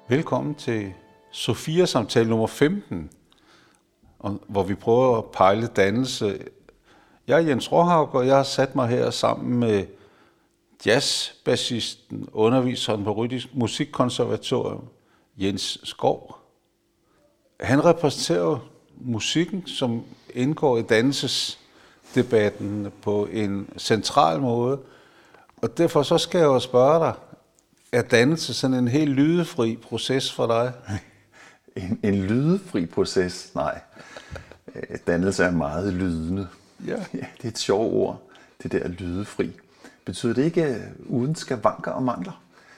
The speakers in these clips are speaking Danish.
Velkommen til Sofia-samtale nummer 15, hvor vi prøver at pejle dannelse. Jeg er Jens Råhaug, og jeg har sat mig her sammen med jazzbassisten, underviseren på Rytmisk Musikkonservatorium, Jens Schou. Han repræsenterer musikken, som indgår i dannelsesdebatten på en central måde. Og derfor så skal jeg jo spørge dig, er dannelse sådan en helt lydefri proces for dig? En lydefri proces? Nej. Dannelse er meget lydende. Ja. Ja, det er et sjovt ord, det der lydefri. Betyder det ikke uden skavanker og mangler?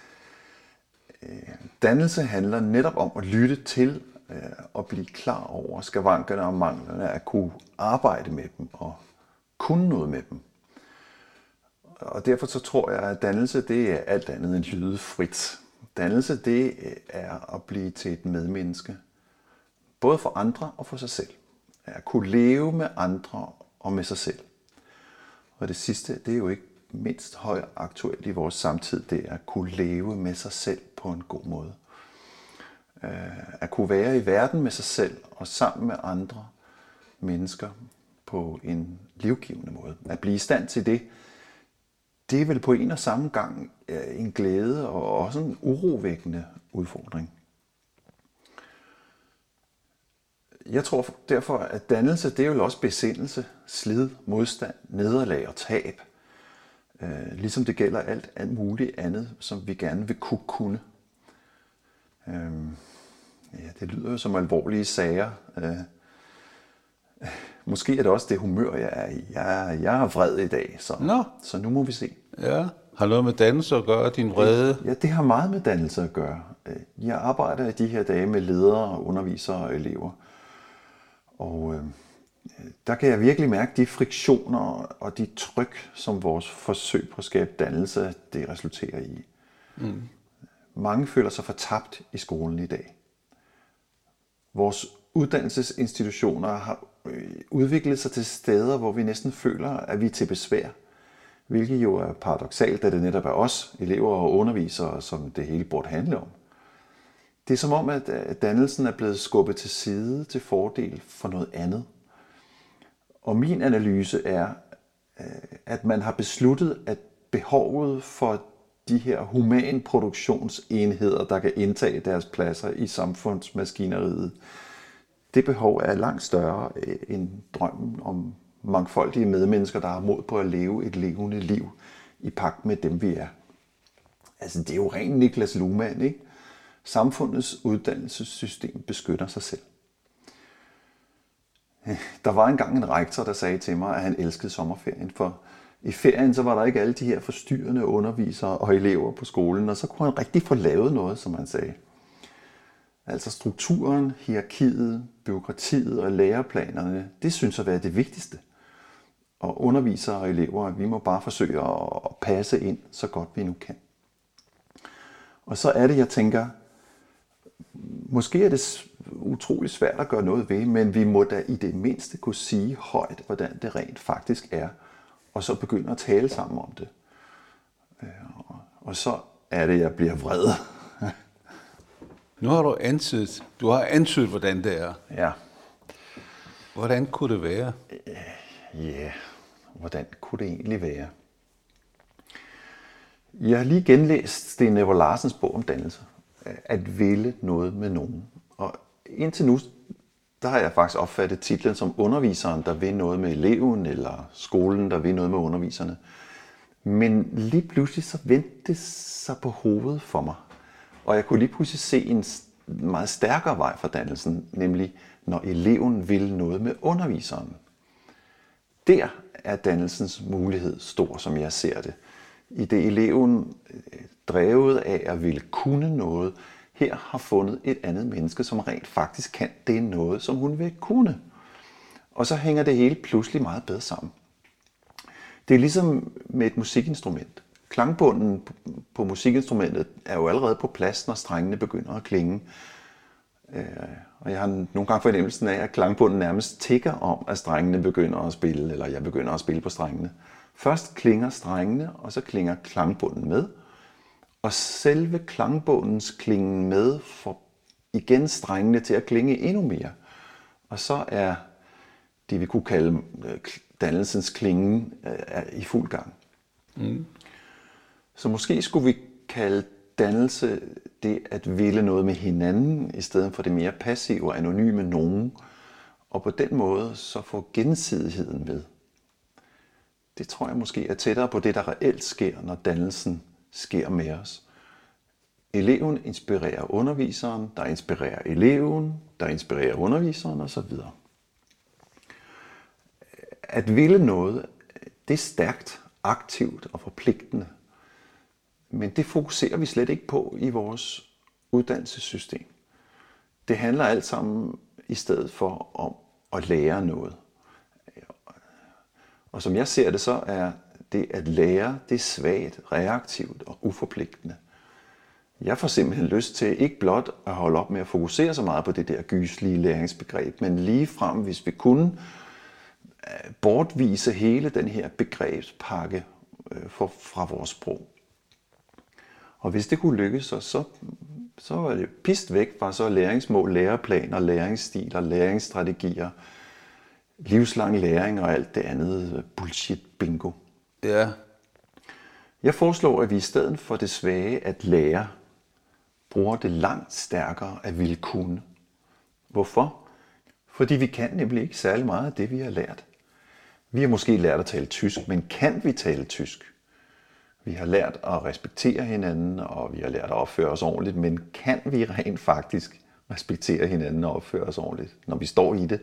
Dannelse handler netop om at lytte til og blive klar over skavankerne og manglerne, at kunne arbejde med dem og kunne noget med dem. Og derfor så tror jeg, at dannelse det er alt andet end lydefrit. Dannelse det er at blive til et medmenneske, både for andre og for sig selv. At kunne leve med andre og med sig selv. Og det sidste, det er jo ikke mindst højaktuelt i vores samtid, det er at kunne leve med sig selv på en god måde. At kunne være i verden med sig selv og sammen med andre mennesker på en livgivende måde. At blive i stand til det, det er vel på en og samme gang en glæde og også en urovækkende udfordring. Jeg tror derfor, at dannelse, det er jo også besindelse, slid, modstand, nederlag og tab. Ligesom det gælder alt muligt andet, som vi gerne vil kunne. Ja, det lyder jo som alvorlige sager. Måske er det også det humør, jeg er i. Jeg er vred i dag, så nu må vi se. Ja, har noget med dannelse at gøre, din vrede? Ja, det har meget med dannelse at gøre. Jeg arbejder i de her dage med ledere, undervisere og elever. Og der kan jeg virkelig mærke de friktioner og de tryk, som vores forsøg på at skabe dannelse, det resulterer i. Mm. Mange føler sig fortabt i skolen i dag. Vores uddannelsesinstitutioner har udviklet sig til steder, hvor vi næsten føler, at vi er til besvær. Hvilket jo er paradoksalt, da det netop er os, elever og undervisere, som det hele burde handle om. Det er som om, at dannelsen er blevet skubbet til side til fordel for noget andet. Og min analyse er, at man har besluttet, at behovet for de her humanproduktionsenheder, der kan indtage deres pladser i samfundsmaskineriet, det behov er langt større end drømmen om mangfoldige medmennesker, der har mod på at leve et levende liv i pagt med dem, vi er. Altså, det er jo rent Niklas Luhmann, ikke? Samfundets uddannelsessystem beskytter sig selv. Der var engang en rektor, der sagde til mig, at han elskede sommerferien, for i ferien så var der ikke alle de her forstyrrende undervisere og elever på skolen, og så kunne han rigtig få lavet noget, som han sagde. Altså strukturen, hierarkiet, bureaukratiet og læreplanerne, det synes at være det vigtigste. Og undervisere og elever, vi må bare forsøge at passe ind så godt vi nu kan. Og så er det, jeg tænker, måske er det utrolig svært at gøre noget ved, men vi må da i det mindste kunne sige højt, hvordan det rent faktisk er, og så begynde at tale sammen om det. Og så er det, jeg bliver vred. Nu har du har antydet, hvordan det er. Ja. Hvordan kunne det være? Ja, hvordan kunne det egentlig være? Jeg har lige genlæst Sten Ever Larsens bog om dannelse. At ville noget med nogen. Og indtil nu, der har jeg faktisk opfattet titlen som underviseren, der vil noget med eleven, eller skolen, der vil noget med underviserne. Men lige pludselig så vendte det sig på hovedet for mig. Og jeg kunne lige pludselig se en meget stærkere vej for dannelsen, nemlig når eleven vil noget med underviseren. Der er dannelsens mulighed stor, som jeg ser det. I det eleven drevet af at ville kunne noget, her har fundet et andet menneske, som rent faktisk kan det noget, som hun vil kunne. Og så hænger det hele pludselig meget bedre sammen. Det er ligesom med et musikinstrument. Klangbunden på musikinstrumentet er jo allerede på plads, når strengene begynder at klinge. Og jeg har nogle gange fornemmelsen af, at klangbunden nærmest tikker om, at strengene begynder at spille, eller jeg begynder at spille på strengene. Først klinger strengene, og så klinger klangbunden med. Og selve klangbundens klingen med får igen strengene til at klinge endnu mere. Og så er det, vi kunne kalde dannelsens klingen, i fuld gang. Så måske skulle vi kalde dannelse det at ville noget med hinanden, i stedet for det mere passive og anonyme nogen, og på den måde så få gensidigheden med. Det tror jeg måske er tættere på det, der reelt sker, når dannelsen sker med os. Eleven inspirerer underviseren, der inspirerer eleven, der inspirerer underviseren osv. At ville noget, det er stærkt, aktivt og forpligtende. Men det fokuserer vi slet ikke på i vores uddannelsessystem. Det handler alt sammen i stedet for om at lære noget. Og som jeg ser det, så er det at lære, det er svagt, reaktivt og uforpligtende. Jeg får simpelthen lyst til ikke blot at holde op med at fokusere så meget på det der gyslige læringsbegreb, men ligefrem, hvis vi kunne, bortvise hele den her begrebspakke fra vores sprog. Og hvis det kunne lykkes, så var det pist væk fra så læringsmål, læreplaner, læringsstiler, læringsstrategier, livslang læring og alt det andet bullshit bingo. Ja. Jeg foreslår, at vi i stedet for det svage at lære, bruger det langt stærkere at ville kunne. Hvorfor? Fordi vi kan nemlig ikke særlig meget af det, vi har lært. Vi har måske lært at tale tysk, men kan vi tale tysk? Vi har lært at respektere hinanden, og vi har lært at opføre os ordentligt, men kan vi rent faktisk respektere hinanden og opføre os ordentligt, når vi står i det?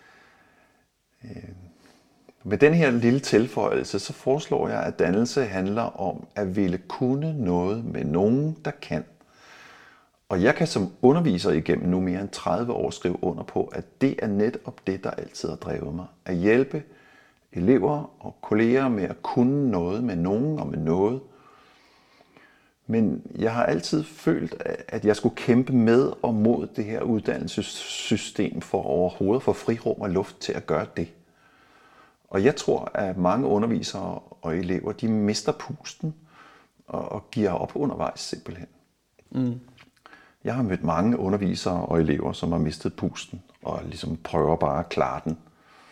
Med den her lille tilføjelse, så foreslår jeg, at dannelse handler om at ville kunne noget med nogen, der kan. Og jeg kan som underviser igennem nu mere end 30 år skrive under på, at det er netop det, der altid har drevet mig. At hjælpe elever og kolleger med at kunne noget med nogen og med noget. Men jeg har altid følt, at jeg skulle kæmpe med og mod det her uddannelsessystem for overhovedet at få frirum og luft til at gøre det. Og jeg tror, at mange undervisere og elever, de mister pusten og giver op undervejs simpelthen. Jeg har mødt mange undervisere og elever, som har mistet pusten og ligesom prøver bare at klare den.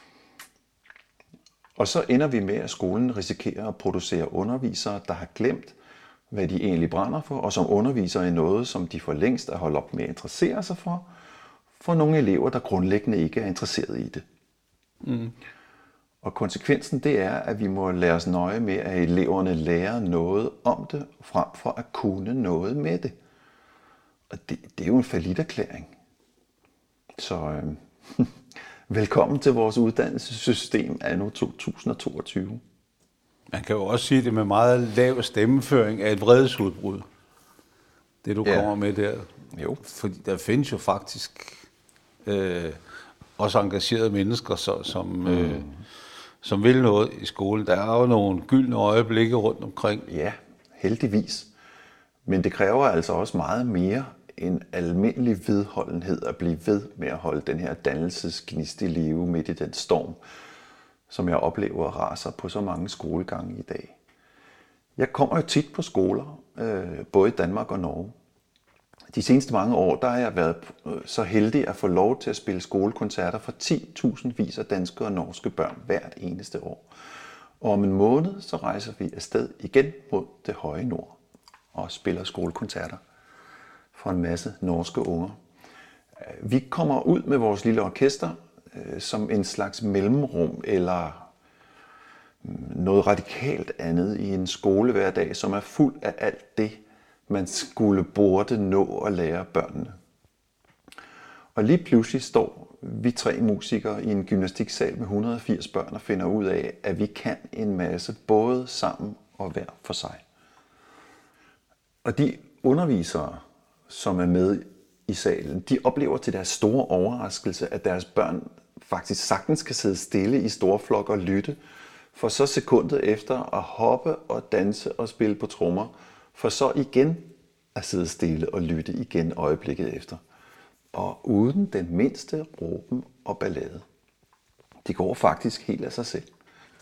Og så ender vi med, at skolen risikerer at producere undervisere, der har glemt, hvad de egentlig brænder for, og som underviser i noget, som de for længst er holdt op med at interessere sig for nogle elever, der grundlæggende ikke er interesseret i det. Og konsekvensen det er, at vi må lade os nøje med, at eleverne lærer noget om det, frem for at kunne noget med det. Og det er jo en falliterklæring. Så velkommen til vores uddannelsessystem anno 2022. Man kan jo også sige det med meget lav stemmeføring af et vredesudbrud. Det du kommer med der. Jo. Fordi der findes jo faktisk også engagerede mennesker, som vil noget i skolen. Der er jo nogle gyldne øjeblikke rundt omkring. Ja, heldigvis. Men det kræver altså også meget mere end almindelig vedholdenhed at blive ved med at holde den her dannelsesgnist i live midt i den storm, som jeg oplever raser på så mange skolegange i dag. Jeg kommer jo tit på skoler, både i Danmark og Norge. De seneste mange år, der har jeg været så heldig at få lov til at spille skolekoncerter for 10.000 vis af danske og norske børn hvert eneste år. Og om en måned, så rejser vi afsted igen mod det høje nord og spiller skolekoncerter for en masse norske unger. Vi kommer ud med vores lille orkester som en slags mellemrum eller noget radikalt andet i en skolehverdag, som er fuld af alt det, man burde nå at lære børnene. Og lige pludselig står vi 3 musikere i en gymnastiksal med 180 børn og finder ud af, at vi kan en masse, både sammen og hver for sig. Og de undervisere, som er med i salen, de oplever til deres store overraskelse, at deres børn faktisk sagtens kan sidde stille i store flokke og lytte, for så sekundet efter at hoppe og danse og spille på trommer, for så igen at sidde stille og lytte igen øjeblikket efter. Og uden den mindste råben og ballade. Det går faktisk helt af sig selv.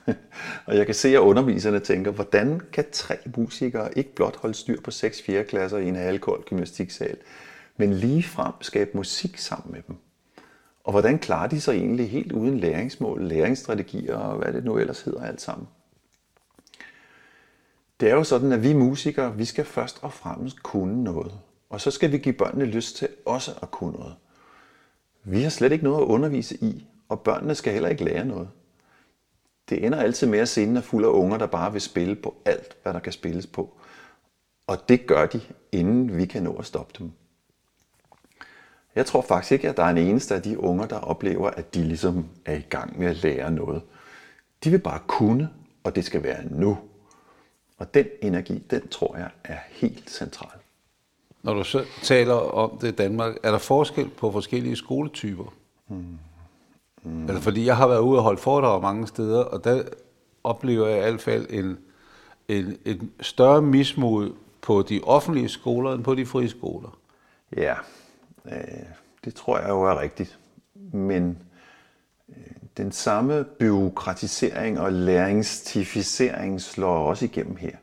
Og jeg kan se, at underviserne tænker, hvordan kan 3 musikere ikke blot holde styr på 6 4. klasser i en halvkold gymnastiksal, men ligefrem skabe musik sammen med dem? Og hvordan klarer de sig egentlig helt uden læringsmål, læringsstrategier og hvad det nu ellers hedder alt sammen? Det er jo sådan, at vi musikere, vi skal først og fremmest kunne noget. Og så skal vi give børnene lyst til også at kunne noget. Vi har slet ikke noget at undervise i, og børnene skal heller ikke lære noget. Det ender altid med, at scenen er fuld af unger, der bare vil spille på alt, hvad der kan spilles på. Og det gør de, inden vi kan nå at stoppe dem. Jeg tror faktisk ikke, at der er en eneste af de unger, der oplever, at de ligesom er i gang med at lære noget. De vil bare kunne, og det skal være nu. Og den energi, den tror jeg er helt central. Når du så taler om det i Danmark, er der forskel på forskellige skoletyper? Altså, fordi jeg har været ude og holde foredrag mange steder, og der oplever jeg i hvert fald en større mismod på de offentlige skoler end på de frie skoler. Ja, det tror jeg jo er rigtigt. Men den samme bureaukratisering og læringstificering slår også igennem her.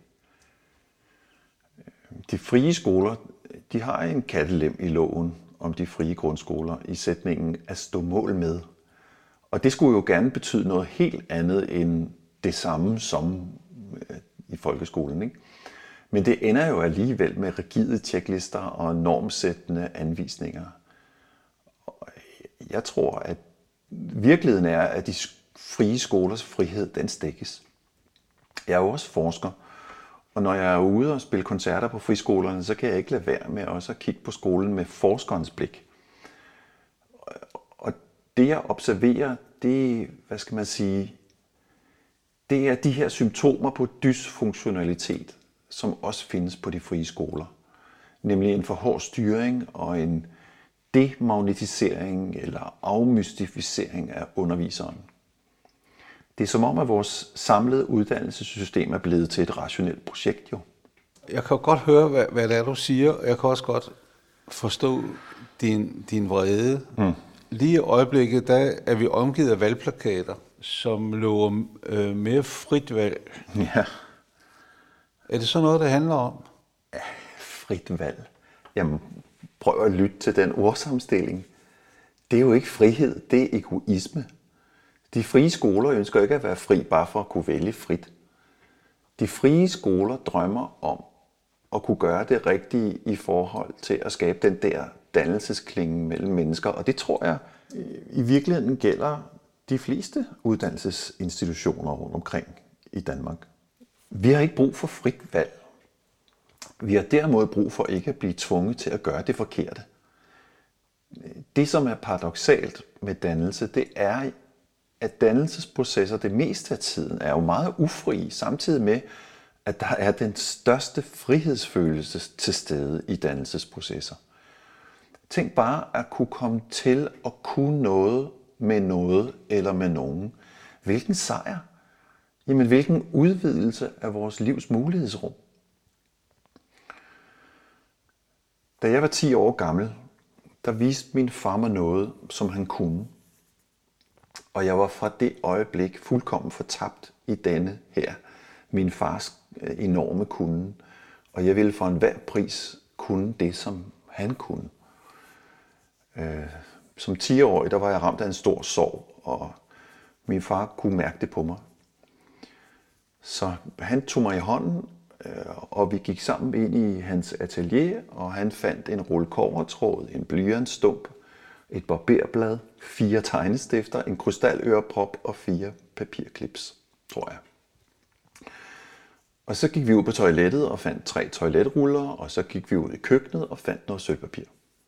De frie skoler, de har en kattelem i loven om de frie grundskoler i sætningen at stå mål med. Og det skulle jo gerne betyde noget helt andet end det samme som i folkeskolen, ikke? Men det ender jo alligevel med rigide checklister og normsættende anvisninger. Og jeg tror, at virkeligheden er, at de frie skolers frihed, den stikkes. Jeg er jo også forsker, og når jeg er ude og spille koncerter på friskolerne, så kan jeg ikke lade være med også at kigge på skolen med forskerens blik. Og det jeg observerer, det, hvad skal man sige, det er de her symptomer på dysfunktionalitet, som også findes på de frie skoler. Nemlig en for hård styring og en demagnetisering eller afmystificering af underviseren. Det er som om, at vores samlede uddannelsessystem er blevet til et rationelt projekt, jo. Jeg kan godt høre, hvad det er, du siger. Jeg kan også godt forstå din vrede. Lige i øjeblikket, der er vi omgivet af valgplakater, som lover mere frit valg. Ja. Er det så noget, det handler om? Ja, frit valg. Jamen, prøv at lytte til den ordsammenstilling. Det er jo ikke frihed, det er egoisme. De frie skoler ønsker ikke at være fri, bare for at kunne vælge frit. De frie skoler drømmer om at kunne gøre det rigtige i forhold til at skabe den der dannelsesklinge mellem mennesker. Og det tror jeg i virkeligheden gælder de fleste uddannelsesinstitutioner rundt omkring i Danmark. Vi har ikke brug for frit valg. Vi har derimod brug for ikke at blive tvunget til at gøre det forkerte. Det, som er paradoksalt med dannelse, det er, at dannelsesprocesser det meste af tiden er jo meget ufrie, samtidig med, at der er den største frihedsfølelse til stede i dannelsesprocesser. Tænk bare at kunne komme til at kunne noget med noget eller med nogen. Hvilken sejr! Jamen, hvilken udvidelse af vores livs mulighedsrum. Da jeg var 10 år gammel, der viste min far mig noget, som han kunne. Og jeg var fra det øjeblik fuldkommen fortabt i denne her, min fars enorme kunnen. Og jeg ville for enhver pris kunne det, som han kunne. Som 10-årig, der var jeg ramt af en stor sorg, og min far kunne mærke det på mig. Så han tog mig i hånden, og vi gik sammen ind i hans atelier, og han fandt en rulle kobbertråd, en blyantstump, et barberblad, 4 tegnestifter, en krystaløreprop og 4 papirklips, tror jeg. Og så gik vi ud på toilettet og fandt 3 toiletruller, og så gik vi ud i køkkenet og fandt noget sølvpapir.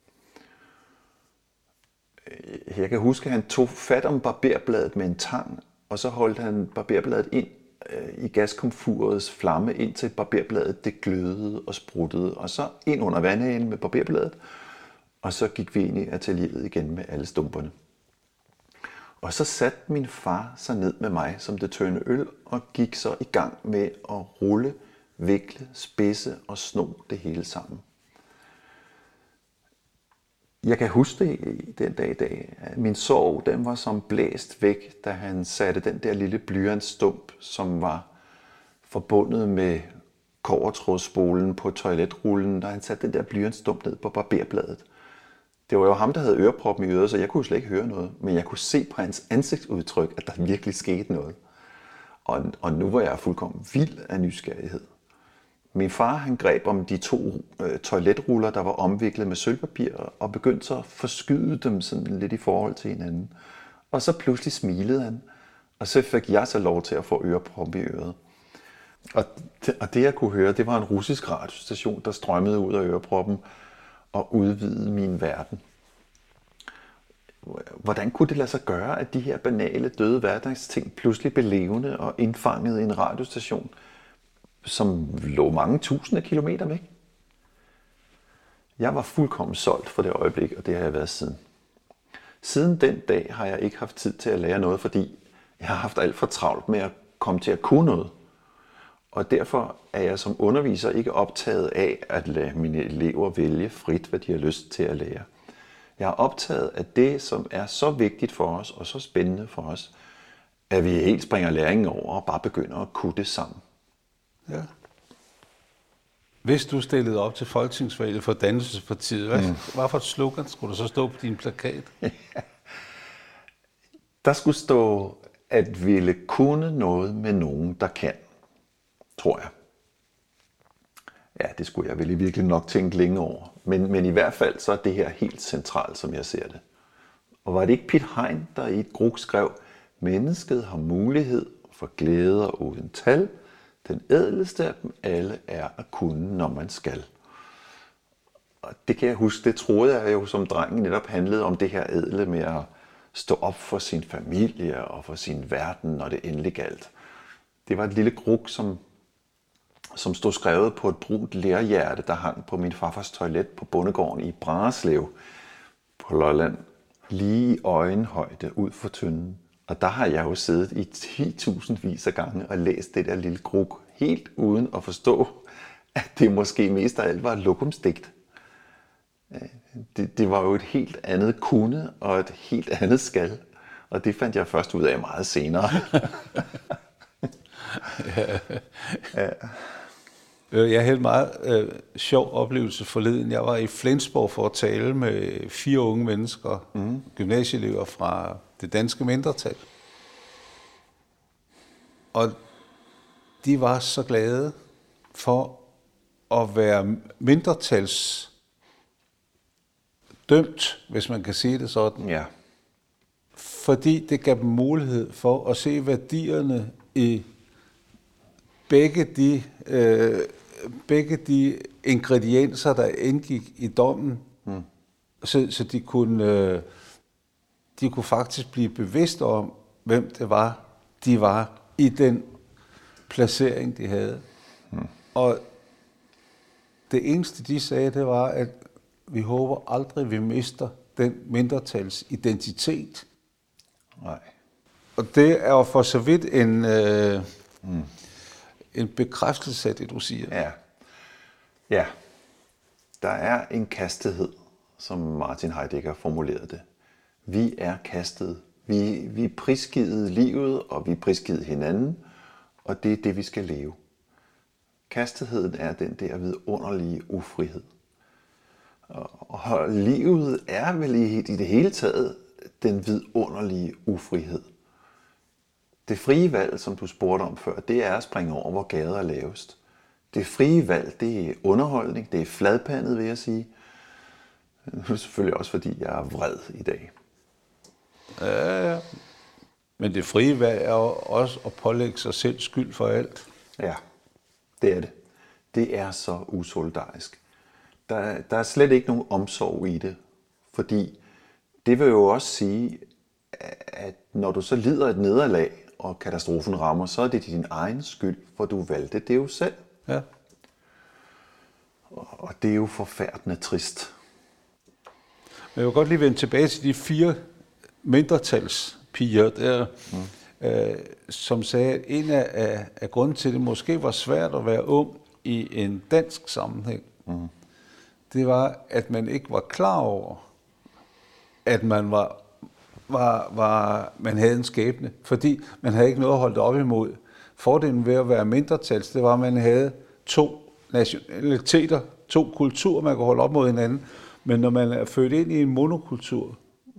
Jeg kan huske, at han tog fat om barberbladet med en tang, og så holdt han barberbladet ind i gaskomfurets flamme, indtil barberbladet det glødede og spruttede, og så ind under vandhanen med barberbladet, og så gik vi ind i atelieret igen med alle stumperne. Og så satte min far sig ned med mig som det tynde øl, og gik så i gang med at rulle, vikle, spidse og sno det hele sammen. Jeg kan huske det den dag i dag. Min sorg, den var som blæst væk, da han satte den der lille blyantstump, som var forbundet med kobbertrådsspolen på toiletrullen, da han satte den der blyantstump ned på barberbladet. Det var jo ham, der havde øreproppen i øret, så jeg kunne slet ikke høre noget. Men jeg kunne se på hans ansigtsudtryk, at der virkelig skete noget. Og nu var jeg fuldkommen vild af nysgerrighed. Min far, han greb om de 2 toiletruller, der var omviklet med sølvpapir, og begyndte så at forskyde dem sådan lidt i forhold til hinanden. Og så pludselig smilede han, og så fik jeg så lov til at få øreproppen i øret. Og det jeg kunne høre, det var en russisk radiostation, der strømmede ud af øreproppen og udvidede min verden. Hvordan kunne det lade sig gøre, at de her banale, døde hverdagsting pludselig blev levende og indfangede en radiostation, som lå mange tusinde kilometer væk? Jeg var fuldkommen solgt for det øjeblik, og det har jeg været siden. Siden den dag har jeg ikke haft tid til at lære noget, fordi jeg har haft alt for travlt med at komme til at kunne noget. Og derfor er jeg som underviser ikke optaget af at lade mine elever vælge frit, hvad de har lyst til at lære. Jeg er optaget af det, som er så vigtigt for os og så spændende for os, at vi helt springer læringen over og bare begynder at kunne det sammen. Ja. Hvis du stillede op til folketingsvalget for Dannelsespartiet, hvad for et slogan skulle der så stå på din plakat? Der skulle stå, at ville kunne noget med nogen, der kan, tror jeg. Ja, det skulle jeg vel i virkelig nok tænke længe over. Men i hvert fald så er det her helt centralt, som jeg ser det. Og var det ikke Piet Hein, der i et gruk skrev, mennesket har mulighed for glæder uden tal. Den ædleste af dem alle er at kunne, når man skal. Og det kan jeg huske, det troede jeg jo som dreng netop handlede om det her ædle med at stå op for sin familie og for sin verden, når det endelig galt. Det var et lille gruk, som stod skrevet på et brunt lerhjerte, der hang på min farfars toilet på bondegården i Brareslev på Lolland, lige i øjenhøjde ud for tynden. Og der har jeg jo siddet i 10.000 af gange og læst det der lille gruk, helt uden at forstå, at det måske mest af alt var et lokumsdigt. Det var jo et helt andet kunne og et helt andet skal, og det fandt jeg først ud af meget senere. Ja. Jeg havde en meget sjov oplevelse forleden. Jeg var i Flensborg for at tale med 4 unge mennesker, gymnasieelever fra det danske mindretal. Og de var så glade for at være mindretalsdømt, hvis man kan sige det sådan. Ja. Fordi det gav dem mulighed for at se værdierne i begge de ingredienser, der indgik i dommen, så de kunne faktisk blive bevidste om, hvem det var, de var i den placering, de havde. Og det eneste, de sagde, det var, at vi håber aldrig, vi mister den mindretals identitet. Nej. Og det er jo for så vidt en bekræftelse af det, du siger. Ja. Ja. Der er en kastethed, som Martin Heidegger formulerede det. Vi er kastet. Vi er prisgivet livet, og vi er prisgivet hinanden, og det er det, vi skal leve. Kastetheden er den der vidunderlige ufrihed. Og livet er vel i det hele taget den vidunderlige ufrihed. Det frie valg, som du spurgte om før, det er at springe over, hvor gader er lavest. Det frie valg, det er underholdning, det er fladpandet, vil jeg sige. Det er selvfølgelig også, fordi jeg er vred i dag. Ja. Men det frie valg er jo også at pålægge sig selv skyld for alt. Ja, det er det. Det er så usolidarisk. Der er slet ikke nogen omsorg i det, fordi det vil jo også sige, at når du så lider et nederlag, og katastrofen rammer, så er det din egen skyld, for du valgte det jo selv. Ja. Og det er jo forfærdende trist. Men jeg vil godt lige vende tilbage til de 4 mindretalspiger der, som sagde, at en af grunden til, at det måske var svært at være ung i en dansk sammenhæng, det var, at man ikke var klar over, at man man havde en skæbne, fordi man havde ikke noget at holde det op imod. Fordelen ved at være mindretals, det var, at man havde 2 nationaliteter, 2 kulturer, man kunne holde op mod hinanden. Men når man er født ind i en monokultur,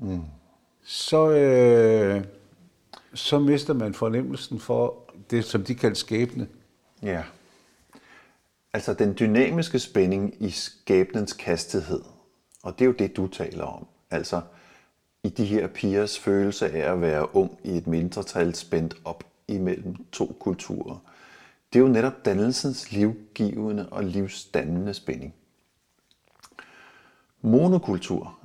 så mister man fornemmelsen for det, som de kalder skæbne. Ja. Altså den dynamiske spænding i skæbnens kastethed, og det er jo det, du taler om. Altså i de her pigers følelse af at være ung i et mindretal spændt op imellem 2 kulturer. Det er jo netop dannelsens livgivende og livsdannende spænding. Monokultur,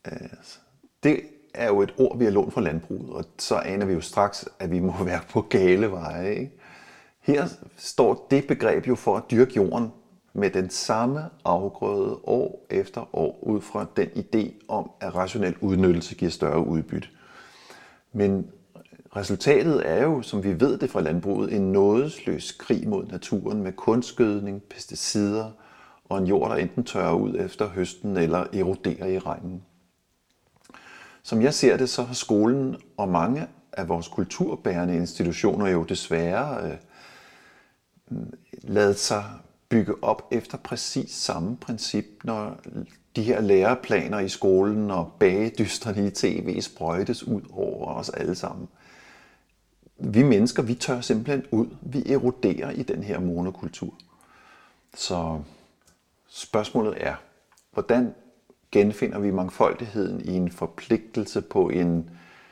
det er jo et ord, vi har lånt fra landbruget, og så aner vi jo straks, at vi må være på gale veje. Ikke? Her står det begreb jo for at dyrke jorden med den samme afgrøde år efter år, ud fra den idé om, at rationel udnyttelse giver større udbytte. Men resultatet er jo, som vi ved det fra landbruget, en nådesløs krig mod naturen med kunstgødning, pesticider og en jord, der enten tørrer ud efter høsten eller eroderer i regnen. Som jeg ser det, så har skolen og mange af vores kulturbærende institutioner jo desværre ladet sig bygge op efter præcis samme princip, når de her læreplaner i skolen og bagedysterne i tv sprøjtes ud over os alle sammen. Vi mennesker, vi tør simpelthen ud. Vi eroderer i den her monokultur. Så spørgsmålet er, hvordan genfinder vi mangfoldigheden i en forpligtelse på en,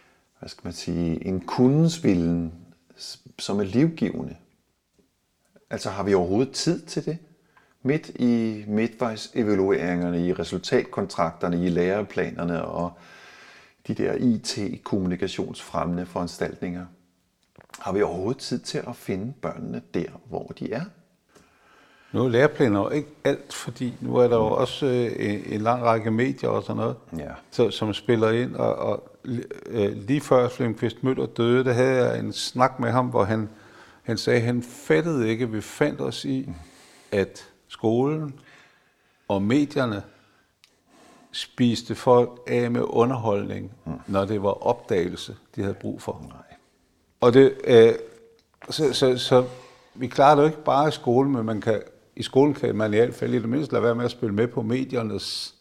en kundensvillen, som er livgivende? Altså har vi overhovedet tid til det? Midt i midtvejsevalueringerne, i resultatkontrakterne, i læreplanerne og de der IT-kommunikationsfremmende foranstaltninger. Har vi overhovedet tid til at finde børnene der, hvor de er? Nu er læreplaner jo ikke alt, fordi nu er der jo også en lang række medier og sådan noget, som spiller ind. Og lige før Flemming Møller døde, der havde jeg en snak med ham, hvor han sagde, at han fattede ikke, vi fandt os i, at skolen og medierne spiste folk af med underholdning, når det var opdagelse, de havde brug for. Nej. Og det, så vi klarer det jo ikke bare i skolen, men i skolen kan man i hvert fald i det mindste lade være med at spille med på mediernes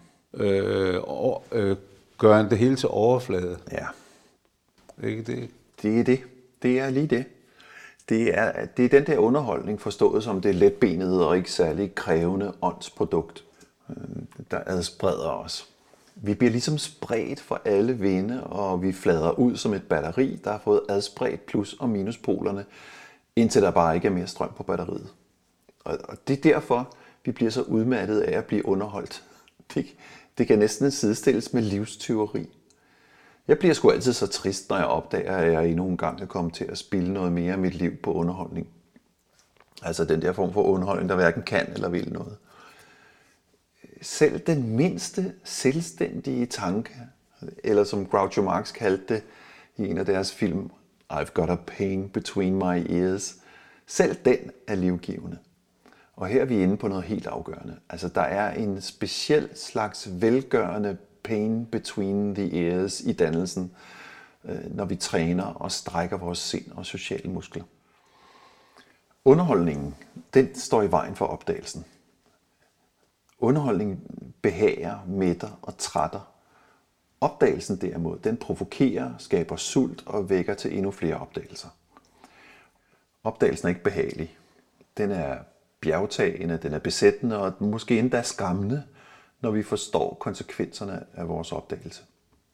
gøre det hele til overflade. Ja. Ikke det? Det er det. Det er lige det. Det er den der underholdning forstået som det letbenede og ikke særlig krævende åndsprodukt, der adspreder os. Vi bliver ligesom spredt for alle vinde, og vi flader ud som et batteri, der har fået adspredt plus- og minuspolerne, indtil der bare ikke er mere strøm på batteriet. Og det er derfor, vi bliver så udmattet af at blive underholdt. Det kan næsten sidestilles med livstyveri. Jeg bliver sgu altid så trist, når jeg opdager, at jeg endnu en gang er kommet til at spilde noget mere af mit liv på underholdning. Altså den der form for underholdning, der hverken kan eller vil noget. Selv den mindste selvstændige tanke, eller som Groucho Marx kaldte det i en af deres film, I've got a pain between my ears, selv den er livgivende. Og her er vi inde på noget helt afgørende. Altså der er en speciel slags velgørende pain between the ears i dannelsen, når vi træner og strækker vores sind og sociale muskler. Underholdningen, den står i vejen for opdagelsen. Underholdningen behager, mætter og trætter. Opdagelsen derimod, den provokerer, skaber sult og vækker til endnu flere opdagelser. Opdagelsen er ikke behagelig. Den er bjergtagende, den er besættende og måske endda skræmmende, når vi forstår konsekvenserne af vores opdagelse.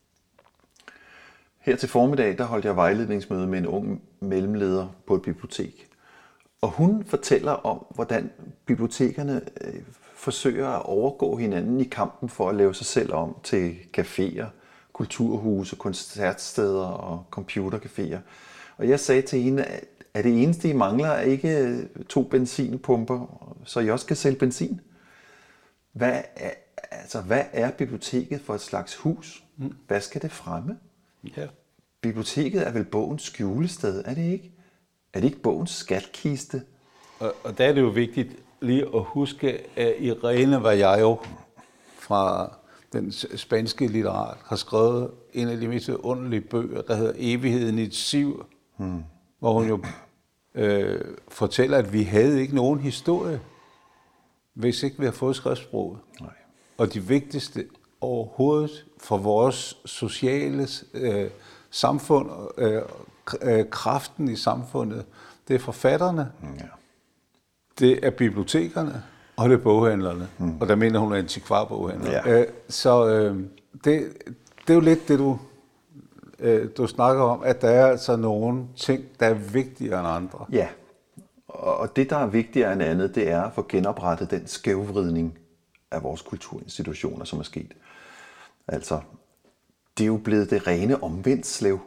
Her til formiddag, der holdt jeg vejledningsmøde med en ung mellemleder på et bibliotek. Og hun fortæller om, hvordan bibliotekerne forsøger at overgå hinanden i kampen for at lave sig selv om til caféer, kulturhuse, koncertsteder og computercaféer. Og jeg sagde til hende, at det eneste, I mangler, er ikke 2 benzinpumper, så I også kan sælge benzin. Hvad er biblioteket for et slags hus? Hvad skal det fremme? Ja. Biblioteket er vel bogens skjulested, er det ikke? Er det ikke bogens skatkiste? Og der er det jo vigtigt lige at huske, at Irene Vajajo fra den spanske litterat, har skrevet en af de mest underlige bøger, der hedder Evigheden i et siv, hvor hun jo fortæller, at vi havde ikke nogen historie, hvis ikke vi har fået skriftsproget. Nej. Og de vigtigste overhovedet for vores sociale samfund, kraften i samfundet, det er forfatterne, det er bibliotekerne, og det er boghandlerne. Og der mener hun antikvarboghandlere. Ja. Det er jo lidt det, du snakker om, at der er altså nogle ting, der er vigtigere end andre. Ja, og det, der er vigtigere end andet, det er at få genoprettet den skævvridning af vores kulturinstitutioner, som er sket. Altså, det er jo blevet det rene omvendtslev.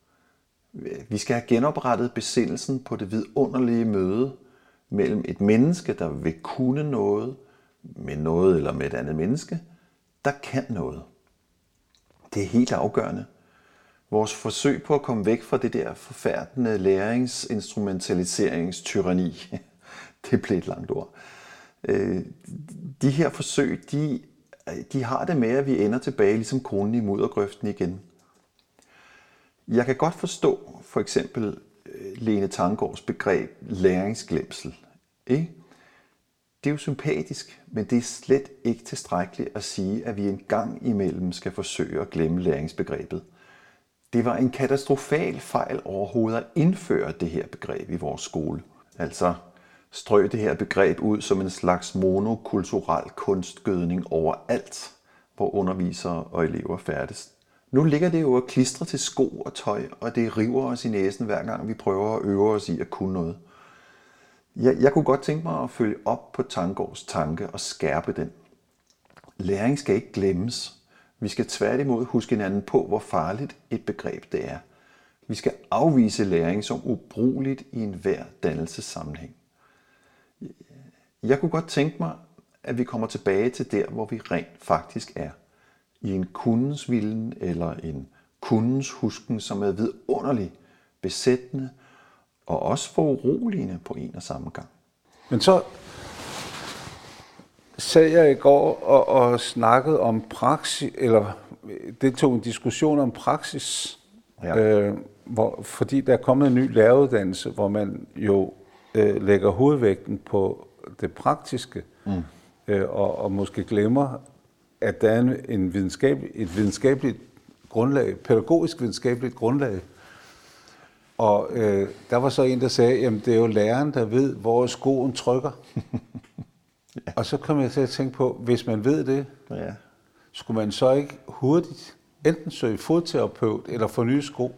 Vi skal have genoprettet besindelsen på det vidunderlige møde mellem et menneske, der vil kunne noget, med noget eller med et andet menneske, der kan noget. Det er helt afgørende. Vores forsøg på at komme væk fra det der forfærdende læringsinstrumentaliseringstyranni, det blev et langt ord. De her forsøg, de har det med, at vi ender tilbage ligesom kronen i muddergrøften igen. Jeg kan godt forstå for eksempel Lene Tanggaards begreb læringsglemsel. Ikke? Det er jo sympatisk, men det er slet ikke tilstrækkeligt at sige, at vi en gang imellem skal forsøge at glemme læringsbegrebet. Det var en katastrofal fejl overhovedet at indføre det her begreb i vores skole. Altså strø det her begreb ud som en slags monokulturel kunstgødning overalt, hvor undervisere og elever færdes. Nu ligger det jo at klistre til sko og tøj, og det river os i næsen hver gang vi prøver at øve os i at kunne noget. Jeg kunne godt tænke mig at følge op på Tanggaards tanke og skærpe den. Læring skal ikke glemmes. Vi skal tværtimod huske hinanden på, hvor farligt et begreb det er. Vi skal afvise læring som ubrugeligt i enhver dannelsessammenhæng. Jeg kunne godt tænke mig, at vi kommer tilbage til der, hvor vi rent faktisk er. I en kundens vilden eller en kundens husken, som er vidunderlig, besættende og også foruroligende på en og samme gang. Men så sad jeg i går og snakkede om praksis, eller det tog en diskussion om praksis, fordi der er kommet en ny læreruddannelse, hvor man jo lægger hovedvægten på det praktiske, og måske glemmer, at der er et videnskabeligt grundlag, pædagogisk videnskabeligt grundlag. Og der var så en, der sagde, jamen det er jo læreren, der ved, hvor skoen trykker. Ja. Og så kom jeg til at tænke på, hvis man ved det, skulle man så ikke hurtigt enten søge fodterapeut eller få nye sko?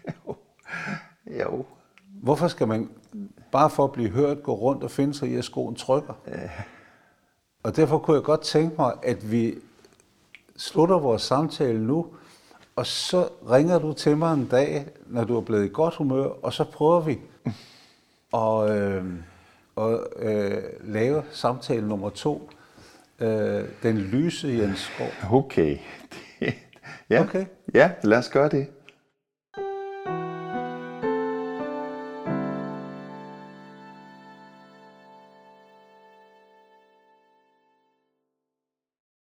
Jo. Hvorfor skal man bare for at blive hørt gå rundt og finde sig i, at skoen trykker? Ja. Og derfor kunne jeg godt tænke mig, at vi slutter vores samtale nu, og så ringer du til mig en dag, når du er blevet i godt humør, og så prøver vi at lave samtale nummer 2, den lyse Jens Schou. Okay. Ja. Okay. Ja, lad os gøre det.